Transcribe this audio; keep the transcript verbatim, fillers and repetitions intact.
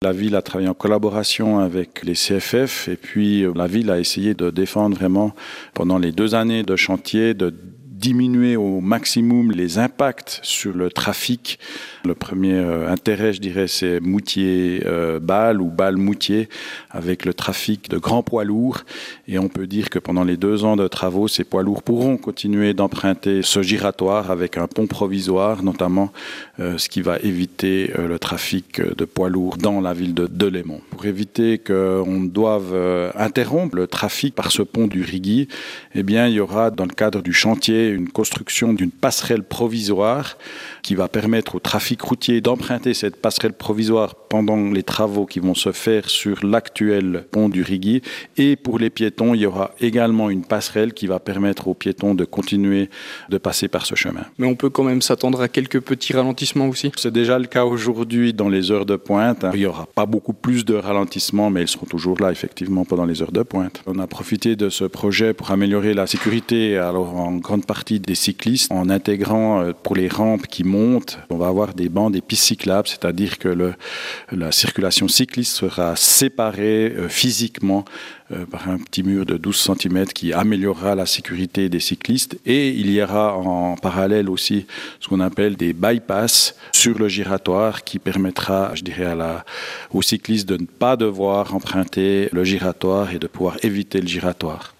La ville a travaillé en collaboration avec les C F F et puis la ville a essayé de défendre vraiment pendant les deux années de chantier, de diminuer au maximum les impacts sur le trafic. Le premier euh, intérêt, je dirais, c'est Moutier-Bâle euh, ou Bâle-Moutier avec le trafic de grands poids lourds. Et on peut dire que pendant les deux ans de travaux, ces poids lourds pourront continuer d'emprunter ce giratoire avec un pont provisoire, notamment euh, ce qui va éviter euh, le trafic de poids lourds dans la ville de Delémont. Pour éviter qu'on ne doive euh, interrompre le trafic par ce pont du Rigui, eh bien, il y aura dans le cadre du chantier une construction d'une passerelle provisoire qui va permettre au trafic routier d'emprunter cette passerelle provisoire pendant les travaux qui vont se faire sur l'actuel pont du Rigui. Et pour les piétons, il y aura également une passerelle qui va permettre aux piétons de continuer de passer par ce chemin. Mais on peut quand même s'attendre à quelques petits ralentissements aussi. C'est déjà le cas aujourd'hui dans les heures de pointe. Il n'y aura pas beaucoup plus de ralentissements, mais ils seront toujours là effectivement pendant les heures de pointe. On a profité de ce projet pour améliorer la sécurité alors en grande partie des cyclistes en intégrant pour les rampes qui montent, on va avoir des bancs, des pistes cyclables, c'est-à-dire que le, la circulation cycliste sera séparée euh, physiquement euh, par un petit mur de douze centimètres qui améliorera la sécurité des cyclistes. Et il y aura en parallèle aussi ce qu'on appelle des bypass sur le giratoire qui permettra, je dirais, à la, aux cyclistes de ne pas devoir emprunter le giratoire et de pouvoir éviter le giratoire.